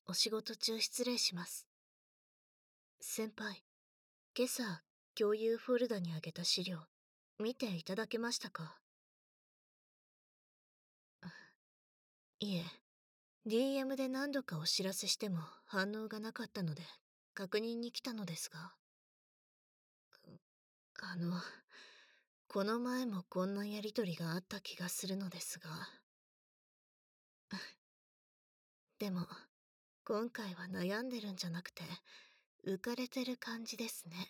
お仕事中失礼します。先輩、今朝、共有フォルダにあげた資料、見ていただけましたか？いえ、DM で何度かお知らせしても反応がなかったので、確認に来たのですが。あの、この前もこんなやりとりがあった気がするのですが。でも、今回は悩んでるんじゃなくて、浮かれてる感じですね。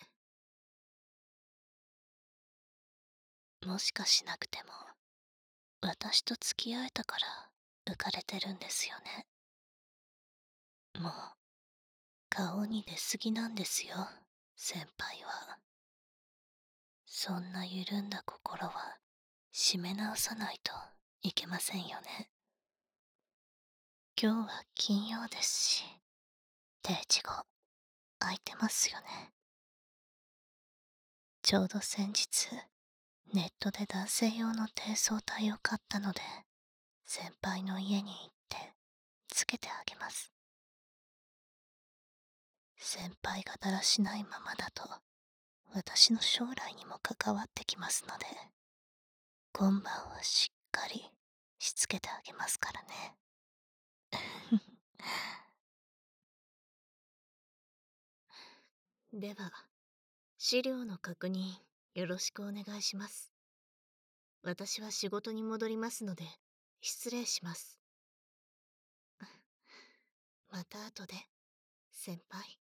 もしかしなくても、私と付き合えたから浮かれてるんですよね。もう、顔に出すぎなんですよ、先輩は。そんな緩んだ心は、締め直さないといけませんよね。今日は金曜ですし、定時後、空いてますよね。ちょうど先日、ネットで男性用の低層体を買ったので、先輩の家に行って、つけてあげます。先輩がだらしないままだと、私の将来にも関わってきますので、今晩はしっかりしつけてあげますからね。では、資料の確認よろしくお願いします。私は仕事に戻りますので、失礼します。また後で、先輩。